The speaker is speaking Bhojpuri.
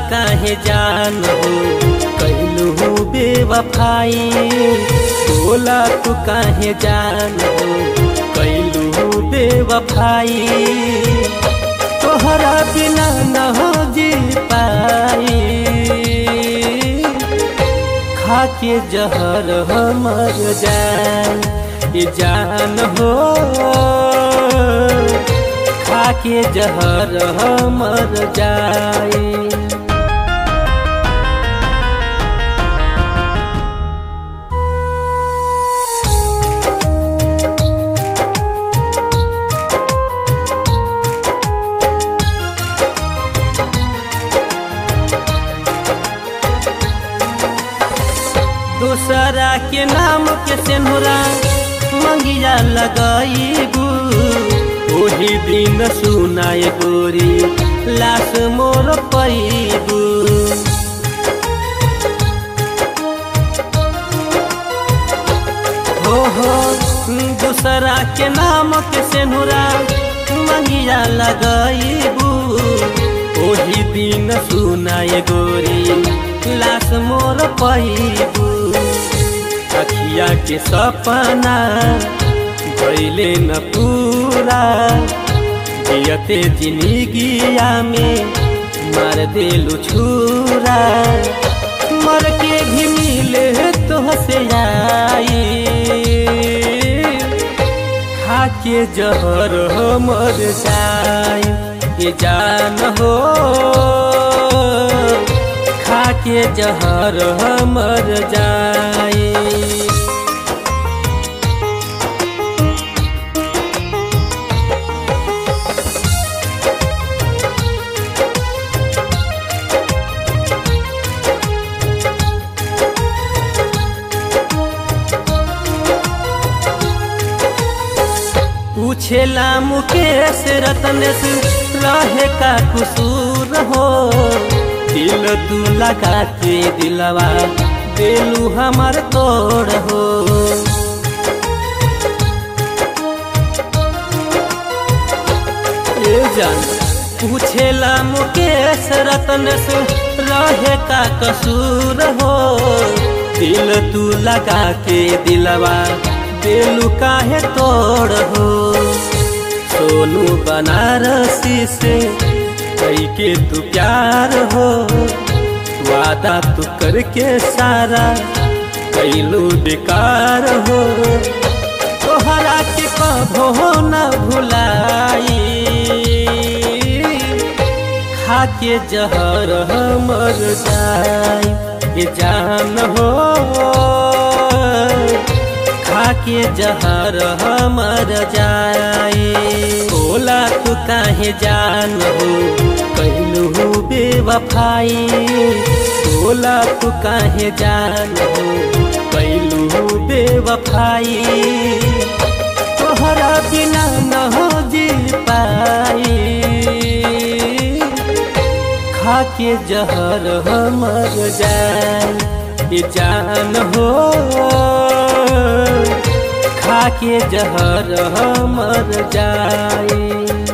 काहे जान हो कैलू बेवफाई, बोला तू काहे जान हो कैलू बेवफाई। तोहरा बिना न हो जी पाई, खाके जहर मर जाए जान हो, खाके जहर मर जाए। दूसरा के नाम के सेनुरा मंगिया लगाईबू, ओही दिन सुनाए गोरी लाश मोर पैबू। हो दूसरा के नाम के सेनुरा मंगिया लगाईबू, ओही दिन सुनाए गोरी लाश मोर पैबू। अखिया के सपना भइले न पूरा, जियते जिंदगिया में मार देलू छुरा। मर के भी मिले तोहसे आई, खाके जहर मर जाए जान हो, खाके जहर मर जाए। पूछेला मुकेश रतनेश रहे का कसूर हो, दिल तू लगा के दिलवा दिलू हमार तोड़ हो। ए जान पूछेला मुकेश रतनेश रहे का कसूर हो, दिल तू लगा के दिलवा दिलू काहे तोड़ हो। सोनू बनारसी से कई के तू प्यार हो, वादा तू करके सारा कैलू बेकार हो। तोहरा के कभो न भुलाई, खाके जहर मर जाए जान हो, खाके जहर मर जाए। बोला तू काहे जान हो कैलू बेवफाई, बोला तू काहे जान हो कैलू बेवफाई। तोहरा बिना न हो जी पाई, खाके जहर मर जाए जान हो, खाके जहर मर जाए।